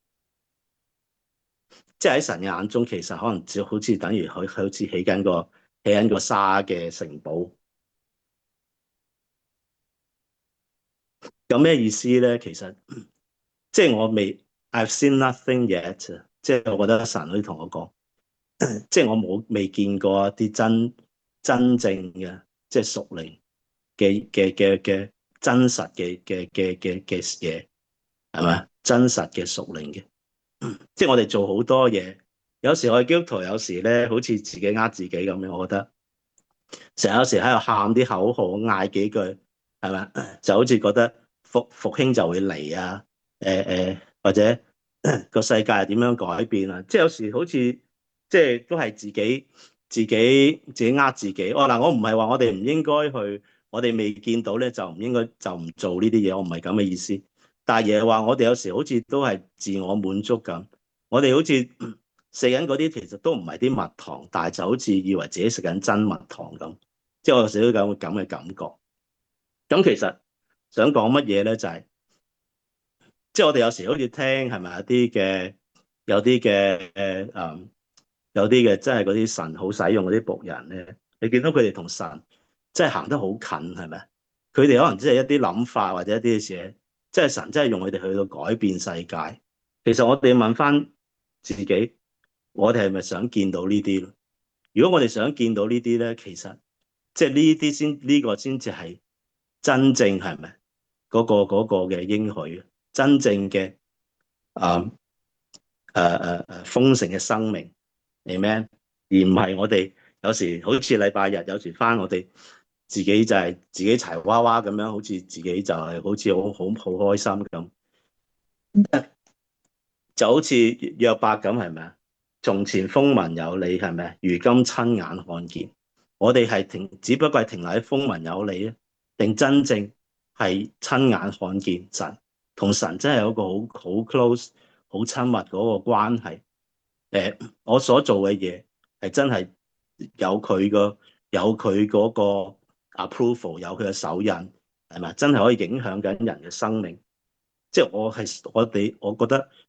即係喺神嘅眼中，其實可能只好似等於佢好似起緊個起緊個沙嘅城堡。有咩意思咧？其實即係我未，I've seen nothing yet。即係我覺得神可以同我講，即係我冇未見過一啲真真正嘅，即係屬靈嘅嘅嘅嘅真實嘅嘅嘅嘅嘅嘢，係咪？真實嘅屬靈嘅，即係我哋做好多嘢，有時我哋基督徒有時咧，好似自己呃自己咁樣，我覺得成日有時喺度喊啲口號，嗌幾句，係咪？就好似覺得復復興就會嚟啊！誒、呃、誒，或者個世界係點樣改變啊？即係有時好似即係都係自己自己自己呃自己。哦嗱，我唔係話我哋唔應該去，我哋未見到咧就唔應該就唔做呢啲嘢，我唔係咁嘅意思。但係嘢話我哋有時好似都係自我滿足咁，我哋好似食緊嗰啲其實都唔係啲蜜糖，但係就好似以為自己食緊真蜜糖咁。即係我有時都有咁嘅感覺。咁其實想講乜嘢咧？就係、是。即係我哋有時好似聽係咪有啲嘅有啲嘅誒誒有啲嘅真係嗰啲神好使用嗰啲僕人咧，你見到佢哋同神真係行得好近係咪？佢哋可能只係一啲諗法或者一啲嘅嘢，即係神真係用佢哋去到改變世界。其實我哋問翻自己，我哋係咪想見到呢啲？如果我哋想見到呢啲咧，其實即係呢啲先呢個先至係真正係咪嗰個嗰個嘅應許？真正嘅啊誒誒誒豐盛嘅生命，Amen，而唔係我哋有時好似禮拜日有時返我哋自己就係自己柴娃娃咁樣，好似自己就係好似好好好開心咁，就好似約伯咁係咪啊？從前風聞有你係咪？如今親眼看見，我哋係停，只不過係停留喺風聞有你啊，定真正係親眼看見神？同神真係有一個好好 close、好親密嗰個關係。誒，我所做嘅嘢係真係有佢個有佢嗰個 approval，有佢嘅手印，係咪？真係可以影響緊人嘅生命。即係我係我哋，我覺得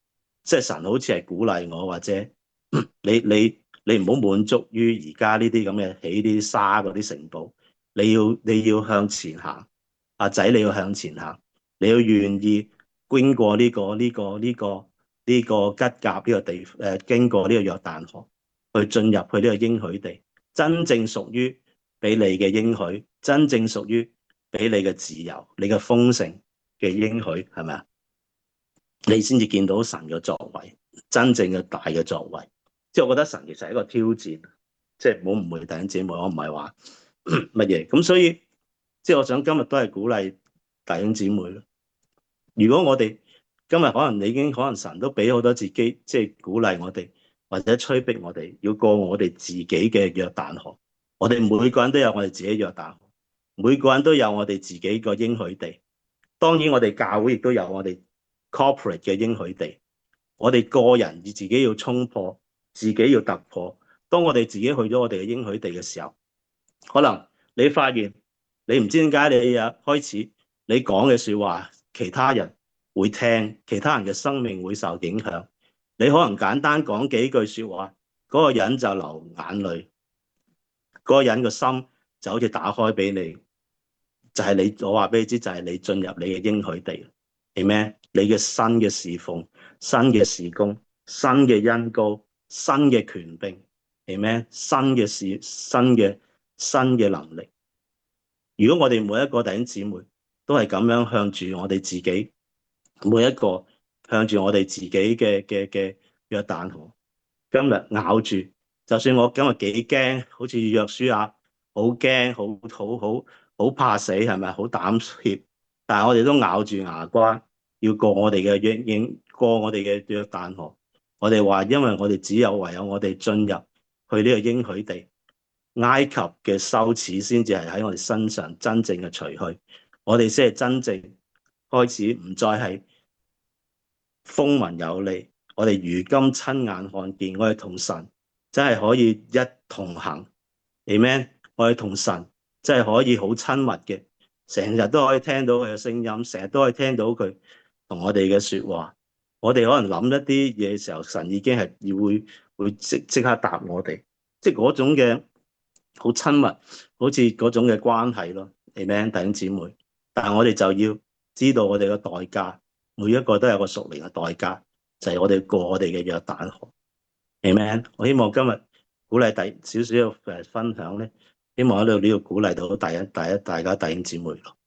即係神好似係鼓勵我，或者你你你唔好滿足於而家呢啲咁嘅起啲沙嗰啲城堡，你要你要向前行，阿仔你要向前行，你要願意經過呢個呢個呢個呢個吉甲呢個地誒，經過呢個約旦河，去進入去呢個應許地，真正屬於俾你嘅應許，真正屬於俾你嘅自由，你嘅豐盛嘅應許，係咪啊？你先至見到神嘅作為，真正嘅大嘅作為。即係我覺得神其實係一個挑戰，即係唔好誤會弟兄姊妹，我唔係話乜嘢。咁所以即係我想今日都係鼓勵弟兄姊妹咯。如果我哋今日可能你已經可能神都俾好多自己，即係鼓勵我哋，或者催逼我哋要過我哋自己嘅約旦河。我哋每個人都有我哋自己約旦河，每個人都有我哋自己個應許地。當然我哋教會亦都有我哋 corporate 嘅應許地。我哋個人自己要衝破，自己要突破。當我哋自己去咗我哋嘅應許地嘅時候，可能你發現你唔知點解你啊開始你講嘅說話，其他人會聽，其他人嘅生命會受影響。你可能簡單講幾句說話，嗰個人就流眼淚，嗰個人個心就好似打開俾你，就係你，我話俾你知，就係你進入你嘅應許地，係咩？你嘅新嘅侍奉、新嘅事工、新嘅恩膏、新嘅權柄，係咩？新嘅事、新嘅新嘅能力。如果我哋每一個弟兄姊妹都係咁樣向住我哋自己，每一個向住我哋自己嘅嘅嘅約旦河，今日咬住，就算我今日幾驚，好似約書亞好驚，好好好好怕死，係咪？好膽怯，但係我哋都咬住牙關，要過我哋嘅約應，過我哋嘅約旦河。我哋話，因為我哋只有唯有我哋進入去呢個應許地，埃及嘅羞恥先至係喺我哋身上真正嘅除去，我哋先係真正開始唔再係風聞有利。我哋如今親眼看見，我哋同神真係可以一同行。Amen。我哋同神真係可以好親密嘅，成日都可以聽到佢嘅聲音，成日都可以聽到佢同我哋嘅說話。我哋可能諗一啲嘢嘅時候，神已經係會會即即刻答我哋，即係嗰種嘅好親密，好似嗰種嘅關係咯。Amen，弟兄姊妹。但係我哋就要知道我哋嘅代價，每一個都有個屬靈嘅代價，就係我哋過我哋嘅約旦河。Amen。我希望今日鼓勵第少少嘅分享咧，希望喺度呢度鼓勵到第一第一大家弟兄姊妹咯。